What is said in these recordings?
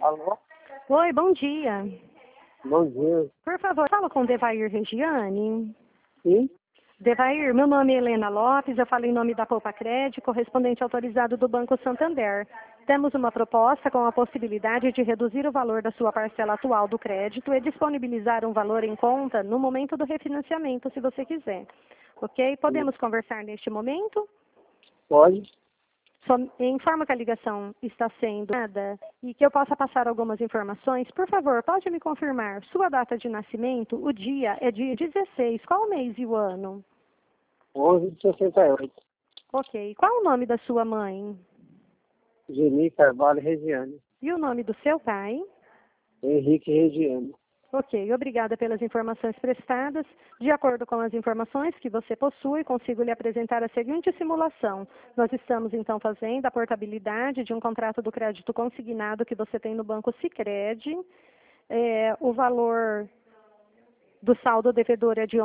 Alô? Oi, bom dia. Bom dia. Por favor, fala com Devair Regiane. Sim? Devair, meu nome é Helena Lopes, eu falo em nome da Poupa Crédito, correspondente autorizado do Banco Santander. Temos uma proposta com a possibilidade de reduzir o valor da sua parcela atual do crédito e disponibilizar um valor em conta no momento do refinanciamento, se você quiser. Ok? Podemos conversar neste momento? Pode? Só informa que a ligação está sendo dada e que eu possa passar algumas informações. Por favor, pode me confirmar sua data de nascimento? O dia é dia 16. Qual o mês e o ano? 11 de 68. Ok. Qual o nome da sua mãe? Geni Carvalho Regiane. E o nome do seu pai? Henrique Regiane. Ok, obrigada pelas informações prestadas. De acordo com as informações que você possui, consigo lhe apresentar a seguinte simulação. Nós estamos, então, fazendo a portabilidade de um contrato do crédito consignado que você tem no Banco Sicredi. O valor do saldo devedor é de R$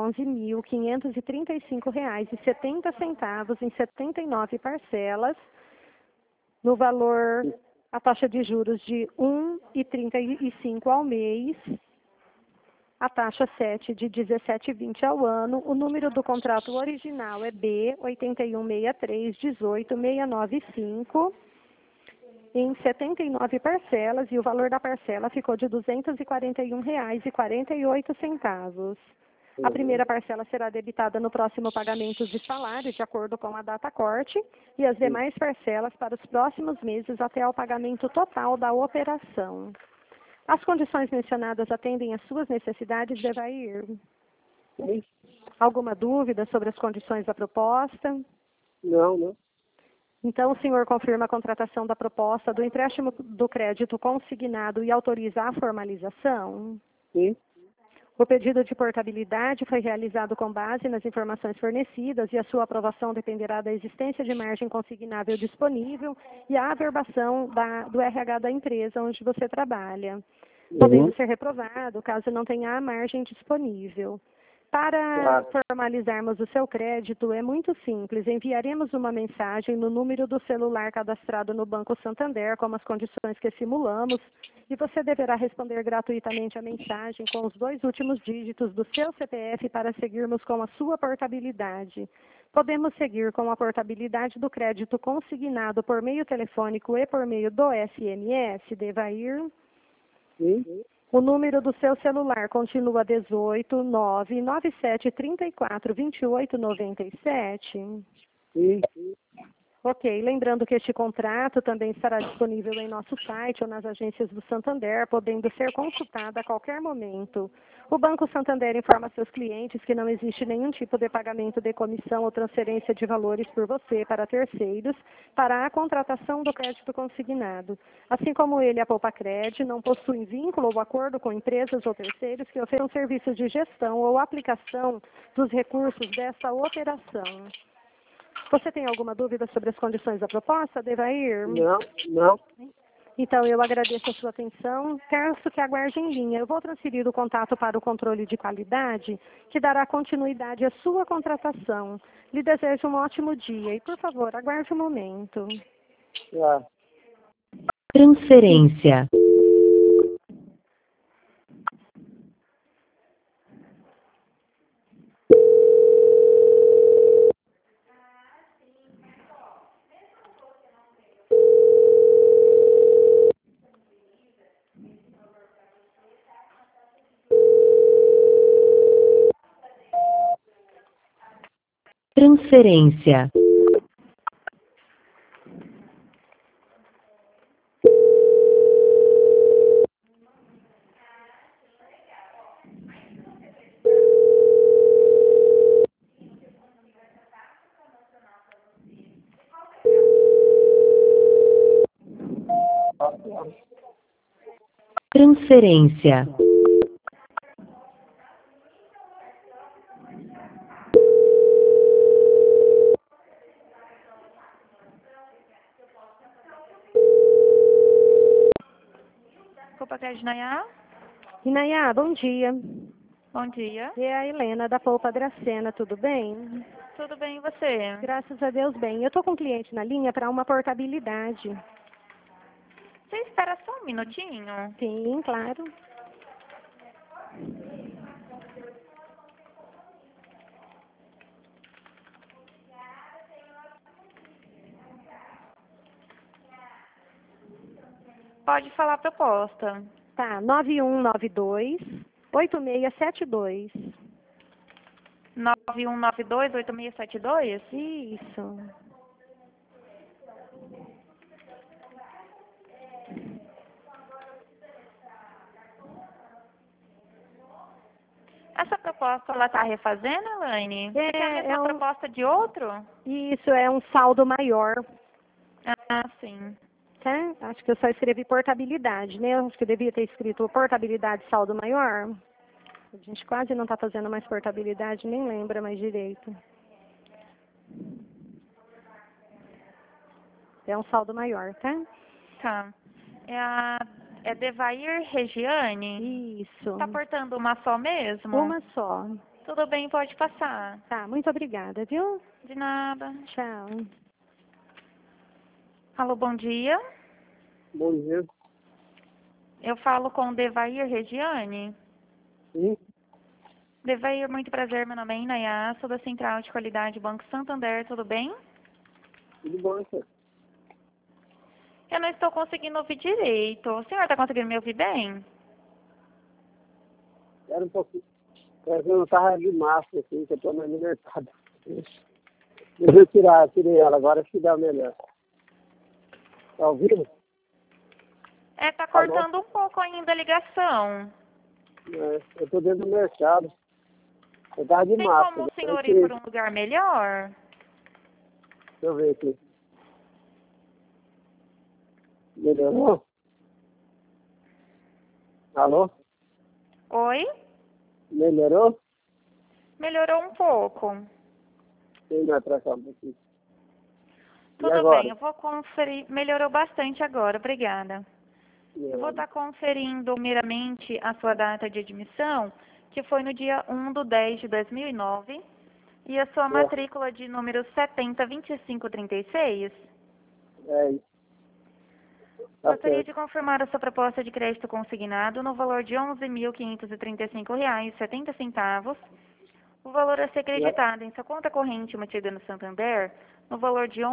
11.535,70 em 79 parcelas, no valor, a taxa de juros de R$ 1,35 ao mês, a taxa 7 de 17,20 ao ano. O número do contrato original é B8163186995, em 79 parcelas, e o valor da parcela ficou de R$ 241,48. A primeira parcela será debitada no próximo pagamento de salário, de acordo com a data corte, e as demais parcelas para os próximos meses até ao pagamento total da operação. As condições mencionadas atendem às suas necessidades, Devair? Sim? Alguma dúvida sobre as condições da proposta? Não. Então, o senhor confirma a contratação da proposta do empréstimo do crédito consignado e autoriza a formalização? Sim? O pedido de portabilidade foi realizado com base nas informações fornecidas e a sua aprovação dependerá da existência de margem consignável disponível e a averbação do RH da empresa onde você trabalha, podendo ser reprovado caso não tenha a margem disponível. Para formalizarmos o seu crédito, é muito simples. Enviaremos uma mensagem no número do celular cadastrado no Banco Santander, como as condições que simulamos, e você deverá responder gratuitamente a mensagem com os 2 últimos dígitos do seu CPF para seguirmos com a sua portabilidade. Podemos seguir com a portabilidade do crédito consignado por meio telefônico e por meio do SMS, Devair? Sim? O número do seu celular continua 18997342897? Sim? Ok, lembrando que este contrato também estará disponível em nosso site ou nas agências do Santander, podendo ser consultado a qualquer momento. O Banco Santander informa seus clientes que não existe nenhum tipo de pagamento de comissão ou transferência de valores por você para terceiros para a contratação do crédito consignado. Assim como ele, a Poupa Crédito, não possuem vínculo ou acordo com empresas ou terceiros que ofereçam serviços de gestão ou aplicação dos recursos dessa operação. Você tem alguma dúvida sobre as condições da proposta, Devair? Não. Então, eu agradeço a sua atenção. Peço que aguarde em linha. Eu vou transferir o contato para o controle de qualidade, que dará continuidade à sua contratação. Lhe desejo um ótimo dia e, por favor, aguarde um momento. Transferência. Transferência. Transferência. Poupa Crédito Nayá? Inayá, bom dia. Bom dia. É a Helena da Poupa Dracena, tudo bem? Tudo bem e você? Graças a Deus, bem. Eu estou com um cliente na linha para uma portabilidade. Você espera só um Um minutinho. Sim, claro. Pode falar a proposta. Tá, 9192-8672. 9192-8672? Isso. Essa proposta ela está refazendo, Elaine? Você quer a mesma proposta de outro? Isso, é um saldo maior. Ah, sim. Tá? Acho que eu só escrevi portabilidade, né? Acho que eu devia ter escrito portabilidade saldo maior. A gente quase não está fazendo mais portabilidade, nem lembra mais direito. É um saldo maior, tá? Tá. É Devair Regiane? Isso. Tá portando uma só mesmo? Uma só. Tudo bem, pode passar. Tá, muito obrigada, viu? De nada. Tchau. Alô, bom dia. Bom dia. Eu falo com Devair Regiane. Sim, Devair, muito prazer. Meu nome é Inayá, sou da Central de Qualidade Banco Santander, tudo bem? tudo bom, senhor. Eu não estou conseguindo ouvir direito. O senhor está conseguindo me ouvir bem? Era um pouquinho. Eu não estava de máscara, assim, que eu estou na libertada. Deixa eu tirei ela, agora acho que dá melhor. Tá ouvindo? Tá cortando um pouco ainda a ligação. Eu estou dentro do mercado. Eu estava de Tem máscara. como o senhor ir para um lugar melhor? Deixa eu ver aqui. Melhorou? Alô? Oi? Melhorou? Melhorou um pouco. Tem mais pra cá um pouquinho. E Tudo agora? bem, eu vou conferir. Melhorou bastante agora, obrigada. Eu vou estar conferindo primeiramente a sua data de admissão, que foi no dia 1/10/2009, e a sua matrícula de número 702536. É isso. Tá Gostaria certo. de confirmar a sua proposta de crédito consignado no valor de R$ 11.535,70. O valor a ser creditado em sua conta corrente mantida no Santander no valor de R$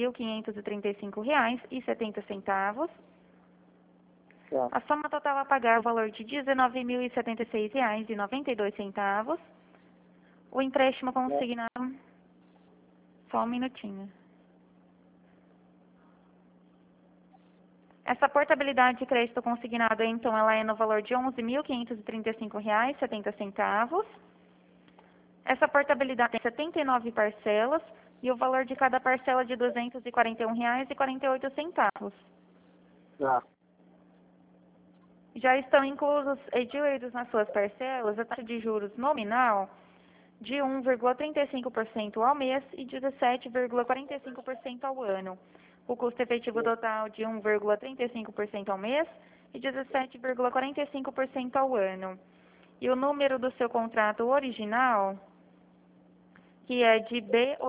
11.535,70. Tá. A soma total a pagar o valor de R$ 19.076,92. O empréstimo consignado... Só um minutinho. Essa portabilidade de crédito consignado, então, ela é no valor de R$ 11.535,70. Essa portabilidade tem 79 parcelas e o valor de cada parcela de R$ 241,48. Tá. Já estão inclusos e diluídos nas suas parcelas a taxa de juros nominal de 1,35% ao mês e 17,45% ao ano. O custo efetivo total de 1,35% ao mês e 17,45% ao ano. E o número do seu contrato original, que é de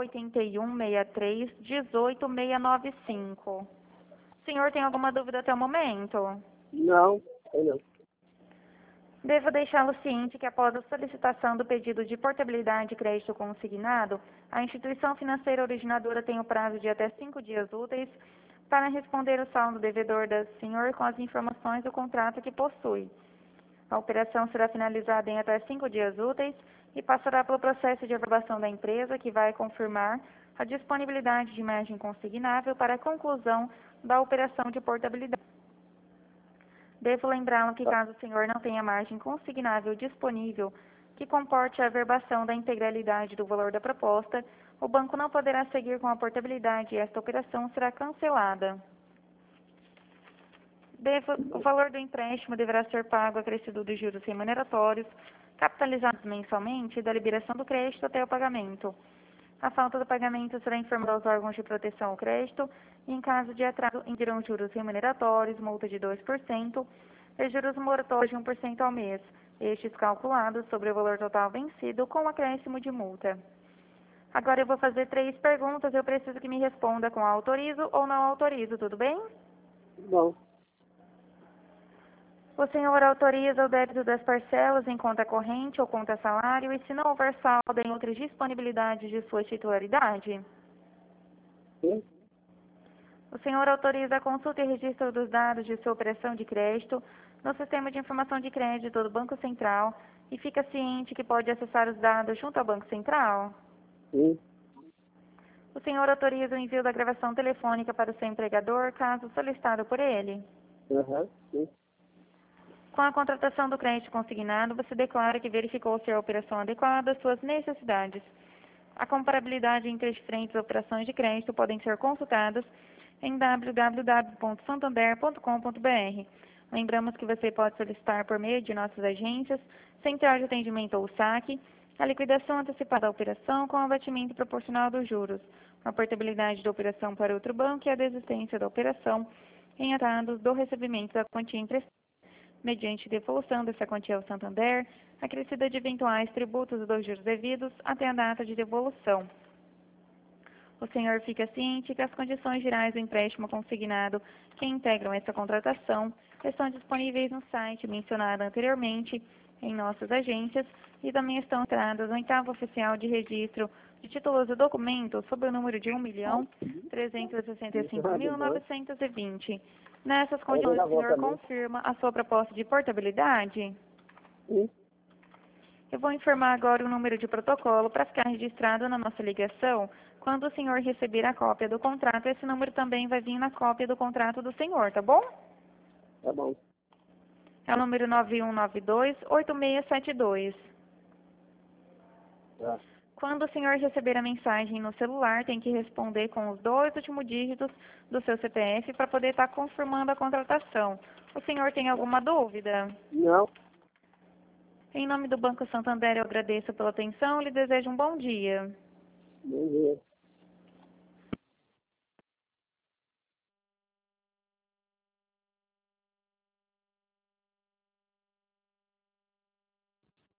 B8163-18695. O senhor tem alguma dúvida até o momento? Não, não. Devo deixá-lo ciente que após a solicitação do pedido de portabilidade de crédito consignado, a instituição financeira originadora tem o prazo de até 5 dias úteis para responder o saldo devedor do senhor com as informações do contrato que possui. A operação será finalizada em até 5 dias úteis e passará pelo processo de aprovação da empresa, que vai confirmar a disponibilidade de margem consignável para a conclusão da operação de portabilidade. Devo lembrá-lo que caso o senhor não tenha margem consignável disponível que comporte a averbação da integralidade do valor da proposta, o banco não poderá seguir com a portabilidade e esta operação será cancelada. O valor do empréstimo deverá ser pago acrescido dos juros remuneratórios, capitalizados mensalmente, da liberação do crédito até o pagamento. A falta do pagamento será informada aos órgãos de proteção ao crédito e, em caso de atraso, indirão juros remuneratórios, multa de 2% e juros moratórios de 1% ao mês, estes calculados sobre o valor total vencido com acréscimo de multa. Agora eu vou fazer 3 perguntas, eu preciso que me responda com autorizo ou não autorizo, tudo bem? Bom. O senhor autoriza o débito das parcelas em conta corrente ou conta salário e se não houver saldo em outras disponibilidades de sua titularidade? Sim. O senhor autoriza a consulta e registro dos dados de sua operação de crédito no Sistema de Informação de Crédito do Banco Central e fica ciente que pode acessar os dados junto ao Banco Central? Sim. O senhor autoriza o envio da gravação telefônica para o seu empregador, caso solicitado por ele? Aham. Sim. Com a contratação do crédito consignado, você declara que verificou se a operação adequada às suas necessidades. A comparabilidade entre as diferentes operações de crédito podem ser consultadas em www.santander.com.br. Lembramos que você pode solicitar por meio de nossas agências, Central de Atendimento ou SAC, a liquidação antecipada da operação com abatimento proporcional dos juros, a portabilidade da operação para outro banco e a desistência da operação em atrasos do recebimento da quantia emprestada, mediante devolução dessa quantia ao Santander, acrescida de eventuais tributos dos juros devidos até a data de devolução. O senhor fica ciente que as condições gerais do empréstimo consignado que integram essa contratação estão disponíveis no site mencionado anteriormente em nossas agências e também estão entradas no 8º oficial de registro de títulos e documentos sob o número de 1.365.920. Nessas condições, o senhor confirma a sua proposta de portabilidade? Sim. Eu vou informar agora o número de protocolo para ficar registrado na nossa ligação. Quando o senhor receber a cópia do contrato, esse número também vai vir na cópia do contrato do senhor, tá bom? Tá bom. É o número 9192-8672. Tá. Quando o senhor receber a mensagem no celular, tem que responder com os 2 últimos dígitos do seu CPF para poder estar confirmando a contratação. O senhor tem alguma dúvida? Não. Em nome do Banco Santander, eu agradeço pela atenção e lhe desejo um bom dia. Bom dia.